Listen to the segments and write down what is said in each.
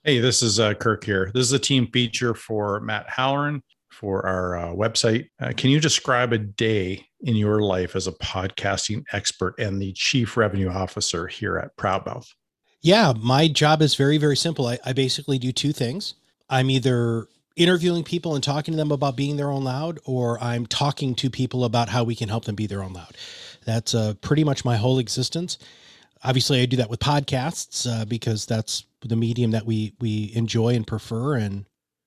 Hey, this is Kirk here. This is a team feature for Matt Halloran for our website. Can you describe a day in your life as a podcasting expert and the chief revenue officer here at Proudmouth? Yeah, my job is very, very simple. I basically do two things. I'm either interviewing people and talking to them about being their own loud, or I'm talking to people about how we can help them be their own loud. That's pretty much my whole existence. Obviously, I do that with podcasts because that's the medium that we enjoy and prefer. And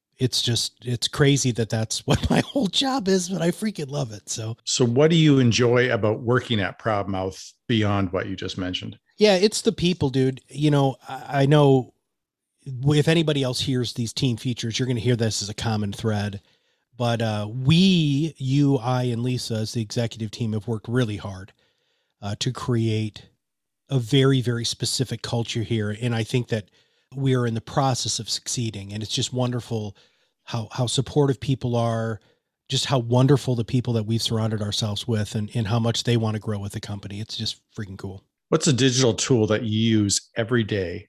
it's crazy that that's what my whole job is, but I freaking love it. So So, what do you enjoy about working at Proudmouth beyond what you just mentioned? yeah, it's the people, dude. I know if anybody else hears these team features, you're going to hear this as a common thread. But you, I, and Lisa, as the executive team, have worked really hard to create a very, very specific culture here. And I think that we are in the process of succeeding. And it's just wonderful how supportive people are, just how wonderful the people that we've surrounded ourselves with, and how much they want to grow with the company. It's just freaking cool. What's a digital tool that you use every day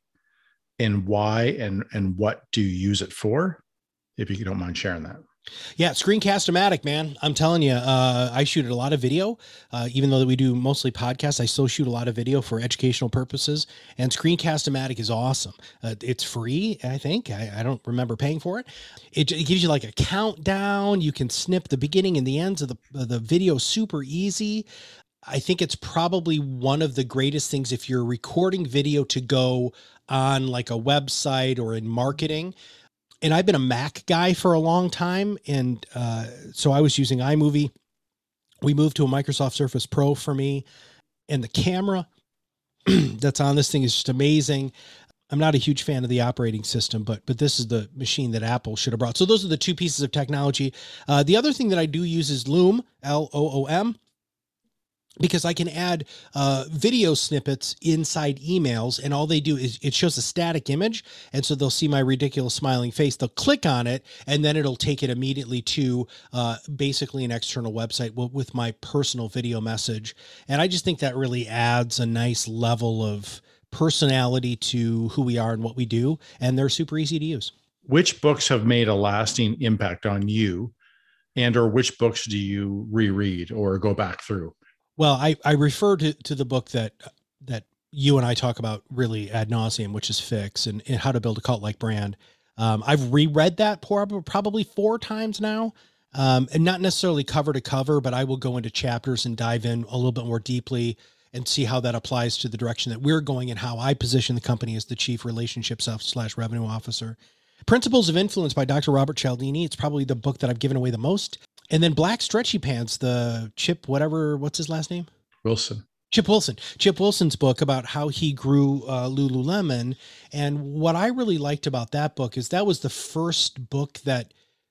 and why and what do you use it for? If you don't mind sharing that. Yeah, Screencast-O-Matic, man. I'm telling you, I shoot a lot of video. Even though that we do mostly podcasts, I still shoot a lot of video for educational purposes. And Screencast-O-Matic is awesome. It's free, I think. I don't remember paying for it. It gives you like a countdown. You can snip the beginning and the ends of the video super easy. I think it's probably one of the greatest things if you're recording video to go on like a website or in marketing. And I've been a Mac guy for a long time. And so I was using iMovie. We moved to a Microsoft Surface Pro for me. And the camera that's on this thing is just amazing. I'm not a huge fan of the operating system, but this is the machine that Apple should have brought. So those are the two pieces of technology. The other thing that I do use is Loom, Loom, because I can add video snippets inside emails, and all they do is it shows a static image. And so they'll see my ridiculous smiling face. They'll click on it, and then it'll take it immediately to basically an external website with my personal video message. And I just think that really adds a nice level of personality to who we are and what we do. And they're super easy to use. Which books have made a lasting impact on you and or which books do you reread or go back through? Well, I refer to the book that you and I talk about really ad nauseum, which is Fix and how to build a cult like brand. I've reread that probably four times now. And not necessarily cover to cover, but I will go into chapters and dive in a little bit more deeply and see how that applies to the direction that we're going and how I position the company as the chief relationships / revenue officer. Principles of Influence by Dr. Robert Cialdini. It's probably the book that I've given away the most. And then Black Stretchy Pants, the Chip, whatever, what's his last name? Wilson. Chip Wilson. Chip Wilson's book about how he grew Lululemon. And what I really liked about that book is that was the first book that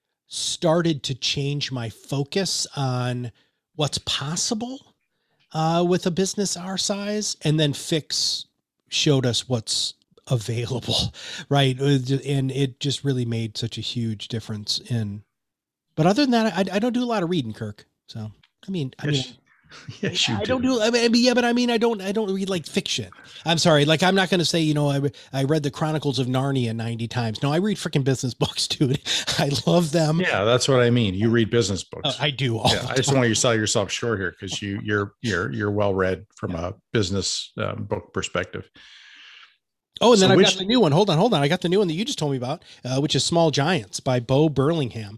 started to change my focus on what's possible with a business our size. And then Fix showed us what's available, right? And it just really made such a huge difference in. But other than that, I don't do a lot of reading, Kirk. So I mean, Yes, yes, you I don't do. do. Yeah, but I mean, I don't read like fiction. I'm sorry, like I'm not going to say, I read the Chronicles of Narnia 90 times. No, I read freaking business books, dude. I love them. Yeah, that's what I mean. You read business books. I do all Yeah, the I just don't time. want you to sell yourself short here because you're well read from Yeah. a business book perspective. Oh, and then So I've got which the new one. Hold on. I got the new one that you just told me about, which is Small Giants by Bo Burlingham.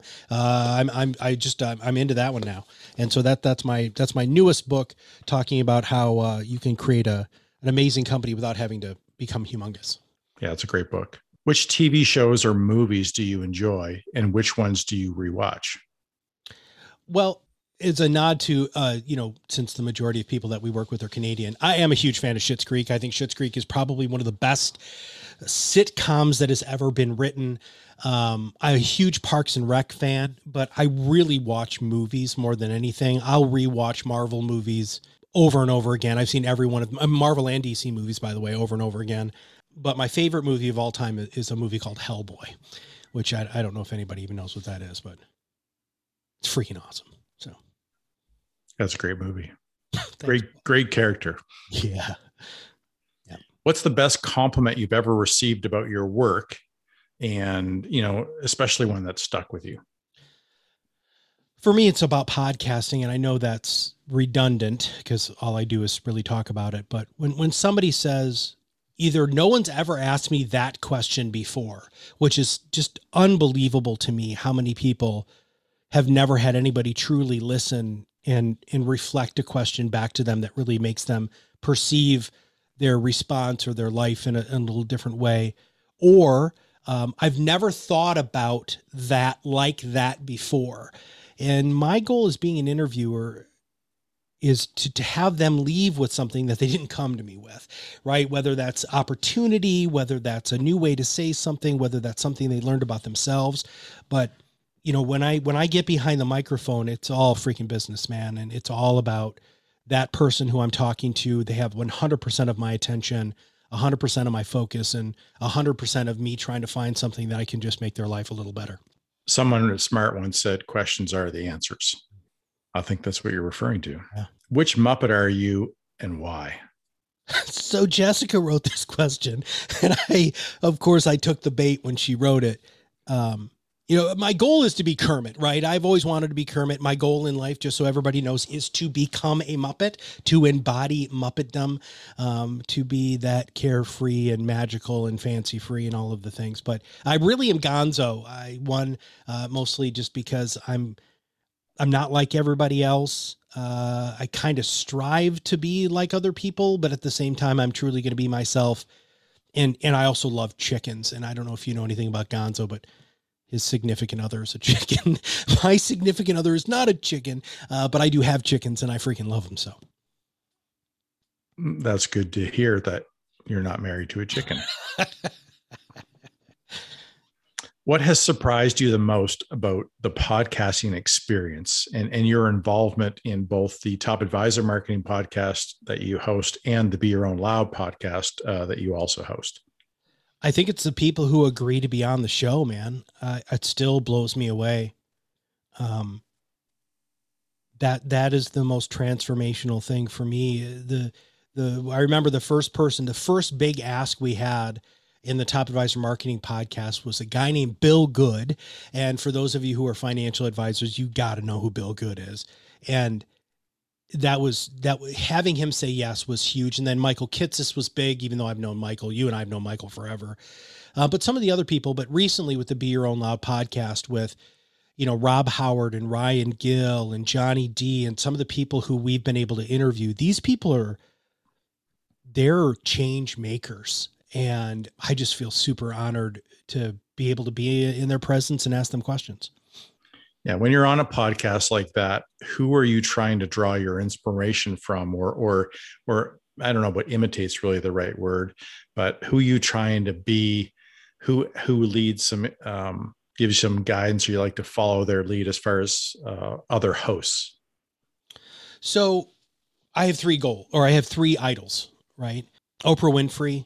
I'm into that one now, and so that's my newest book, talking about how you can create an amazing company without having to become humongous. yeah, it's a great book. Which TV shows or movies do you enjoy, and which ones do you rewatch? Well, it's a nod to, since the majority of people that we work with are Canadian, I am a huge fan of Schitt's Creek. I think Schitt's Creek is probably one of the best sitcoms that has ever been written. I'm a huge Parks and Rec fan, but I really watch movies more than anything. I'll rewatch Marvel movies over and over again. I've seen every one of Marvel and DC movies, by the way, over and over again. But my favorite movie of all time is a movie called Hellboy, which I don't know if anybody even knows what that is, but it's freaking awesome. So That's a great movie. thanks. Great character. Yeah. Yeah. What's the best compliment you've ever received about your work, and, especially one that stuck with you? For me, it's about podcasting, and I know that's redundant because all I do is really talk about it. But when somebody says either no one's ever asked me that question before, which is just unbelievable to me, how many people have never had anybody truly listen and reflect a question back to them that really makes them perceive their response or their life in a little different way. Or I've never thought about that like that before. And my goal as being an interviewer is to have them leave with something that they didn't come to me with, right? Whether that's opportunity, whether that's a new way to say something, whether that's something they learned about themselves. But when I get behind the microphone, it's all freaking business, man. And it's all about that person who I'm talking to. They have 100% of my attention, 100% of my focus, and 100% of me trying to find something that I can just make their life a little better. Someone smart once said, questions are the answers. I think that's what you're referring to. Yeah. Which Muppet are you and why? So Jessica wrote this question, and of course, I took the bait when she wrote it. My goal is to be Kermit, right? I've always wanted to be Kermit. My goal in life, just so everybody knows, is to become a Muppet, to embody Muppetdom, to be that carefree and magical and fancy free and all of the things. But I really am Gonzo. I won mostly just because I'm not like everybody else. I kind of strive to be like other people, but at the same time, I'm truly going to be myself. And I also love chickens. And I don't know if you know anything about Gonzo, but his significant other is a chicken. My significant other is not a chicken, but I do have chickens and I freaking love them. So that's good to hear that you're not married to a chicken. What has surprised you the most about the podcasting experience and your involvement in both the Top Advisor Marketing podcast that you host and the Be Your Own Loud podcast that you also host? I think it's the people who agree to be on the show, man. It still blows me away. That is the most transformational thing for me. I remember the first big ask we had in the Top Advisor Marketing podcast was a guy named Bill Good. And for those of you who are financial advisors, you got to know who Bill Good is. And that having him say yes was huge. And then Michael Kitces was big, even though I've known Michael, you and I've known Michael forever. But some of the other people, but recently with the Be Your Own Loud podcast with, Rob Howard and Ryan Gill and Johnny D and some of the people who we've been able to interview, these people they're change makers. And I just feel super honored to be able to be in their presence and ask them questions. Yeah. When you're on a podcast like that, who are you trying to draw your inspiration from, or I don't know what imitates really the right word, but who are you trying to be, who leads some, gives you some guidance, or you like to follow their lead as far as other hosts? So I have three idols, right? Oprah Winfrey.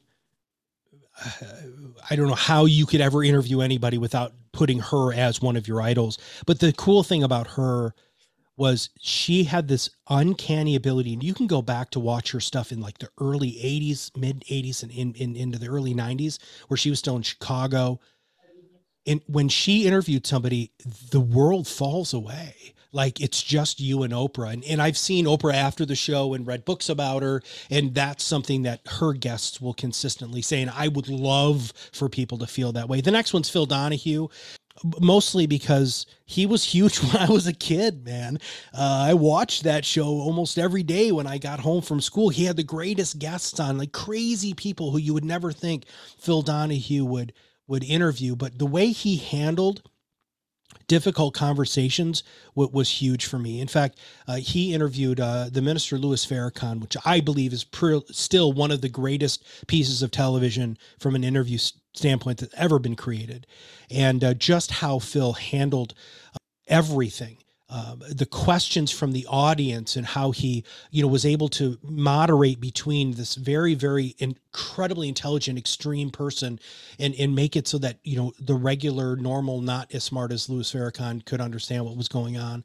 I don't know how you could ever interview anybody without putting her as one of your idols. But the cool thing about her was she had this uncanny ability, and you can go back to watch her stuff in like the early 80s, mid 80s, and into the early 90s, where she was still in Chicago. And when she interviewed somebody, the world falls away. Like it's just you and Oprah. And I've seen Oprah after the show and read books about her. And that's something that her guests will consistently say. And I would love for people to feel that way. The next one's Phil Donahue, mostly because he was huge when I was a kid, man. I watched that show almost every day when I got home from school. He had the greatest guests on, like crazy people who you would never think Phil Donahue would interview. But the way he handled difficult conversations was huge for me. In fact, he interviewed the minister Louis Farrakhan, which I believe is still one of the greatest pieces of television from an interview standpoint that's ever been created. And just how Phil handled everything, the questions from the audience, and how he, was able to moderate between this very, very incredibly intelligent, extreme person and make it so that, the regular, normal, not as smart as Louis Farrakhan could understand what was going on.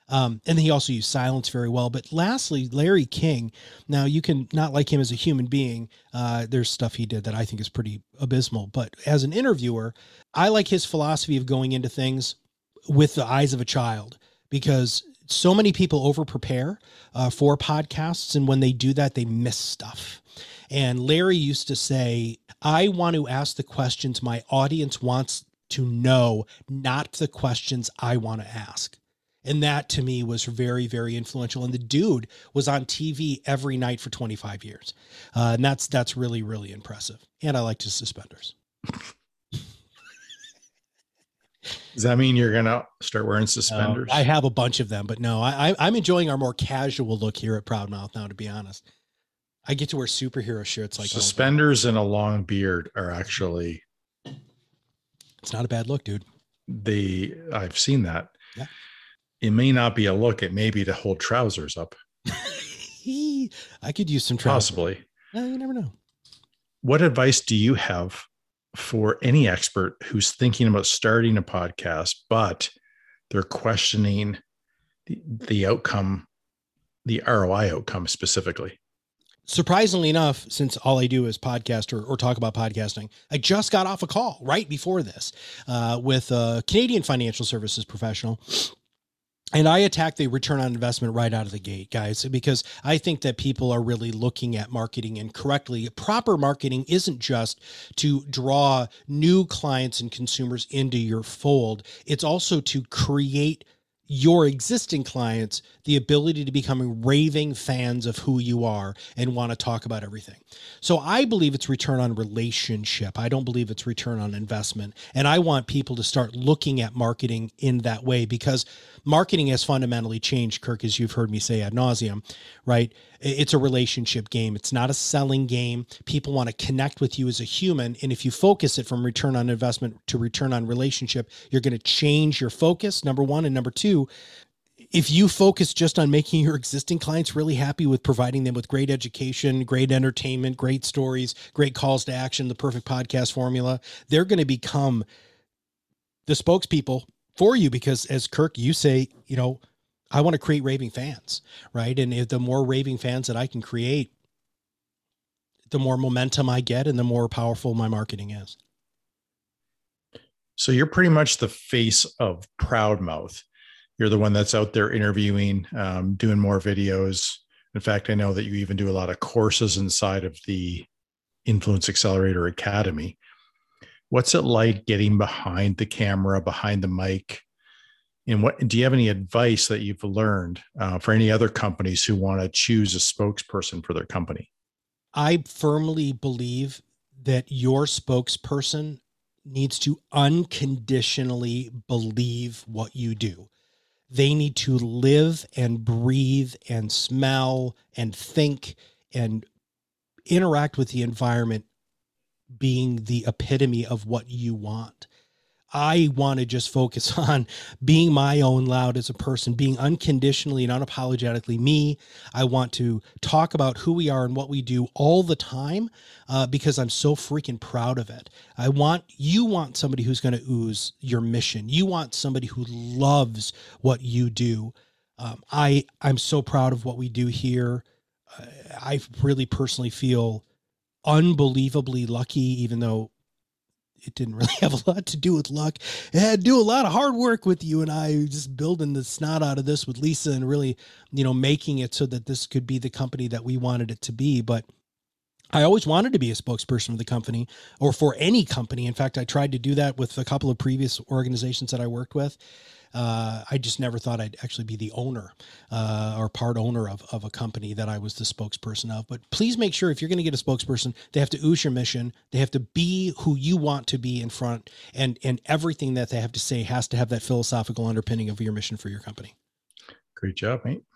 And then he also used silence very well. But lastly, Larry King. Now, you can not like him as a human being. There's stuff he did that I think is pretty abysmal. But as an interviewer, I like his philosophy of going into things with the eyes of a child, because so many people over prepare for podcasts. And when they do that, they miss stuff. And Larry used to say, I want to ask the questions my audience wants to know, not the questions I want to ask. And that to me was very, very influential. And the dude was on TV every night for 25 years. And that's really, really impressive. And I liked his suspenders. Does that mean you're going to start wearing suspenders? I have a bunch of them, but no, I'm enjoying our more casual look here at Proudmouth now, to be honest. I get to wear superhero shirts like suspenders and a long beard are actually. It's not a bad look, dude. I've seen that. Yeah. It may not be a look. It may be to hold trousers up. I could use some trousers. Possibly. Well, you never know. What advice do you have for any expert who's thinking about starting a podcast, but they're questioning the outcome, the ROI outcome specifically? Surprisingly enough, since all I do is podcast or talk about podcasting, I just got off a call right before this with a Canadian financial services professional. And I attacked the return on investment right out of the gate, guys, because I think that people are really looking at marketing incorrectly. Proper marketing isn't just to draw new clients and consumers into your fold. It's also to create your existing clients the ability to become raving fans of who you are and want to talk about everything. So I believe it's return on relationship. I don't believe it's return on investment. And I want people to start looking at marketing in that way, because marketing has fundamentally changed, Kirk, as you've heard me say ad nauseum, right? It's a relationship game. It's not a selling game. People want to connect with you as a human. And if you focus it from return on investment to return on relationship, you're going to change your focus, number one. And number two, if you focus just on making your existing clients really happy with providing them with great education, great entertainment, great stories, great calls to action, the perfect podcast formula, they're going to become the spokespeople for you, because as Kirk, you say, I want to create raving fans, right? And if the more raving fans that I can create, the more momentum I get and the more powerful my marketing is. So you're pretty much the face of Proudmouth. You're the one that's out there interviewing, doing more videos. In fact, I know that you even do a lot of courses inside of the Influence Accelerator Academy. What's it like getting behind the camera, behind the mic? And what do you have any advice that you've learned for any other companies who want to choose a spokesperson for their company? I firmly believe that your spokesperson needs to unconditionally believe what you do. They need to live and breathe and smell and think and interact with the environment, being the epitome of what you want. I want to just focus on being my own loud as a person, being unconditionally and unapologetically me. I want to talk about who we are and what we do all the time because I'm so freaking proud of it. You want somebody who's going to ooze your mission. You want somebody who loves what you do. I'm so proud of what we do here. I really personally feel unbelievably lucky, even though it didn't really have a lot to do with luck. It had to do a lot of hard work with you and I, just building the snot out of this with Lisa and really, making it so that this could be the company that we wanted it to be. But I always wanted to be a spokesperson for the company or for any company. In fact, I tried to do that with a couple of previous organizations that I worked with. I just never thought I'd actually be the owner or part owner of a company that I was the spokesperson of. But please make sure if you're going to get a spokesperson, they have to ooze your mission. They have to be who you want to be in front, and everything that they have to say has to have that philosophical underpinning of your mission for your company. Great job, mate.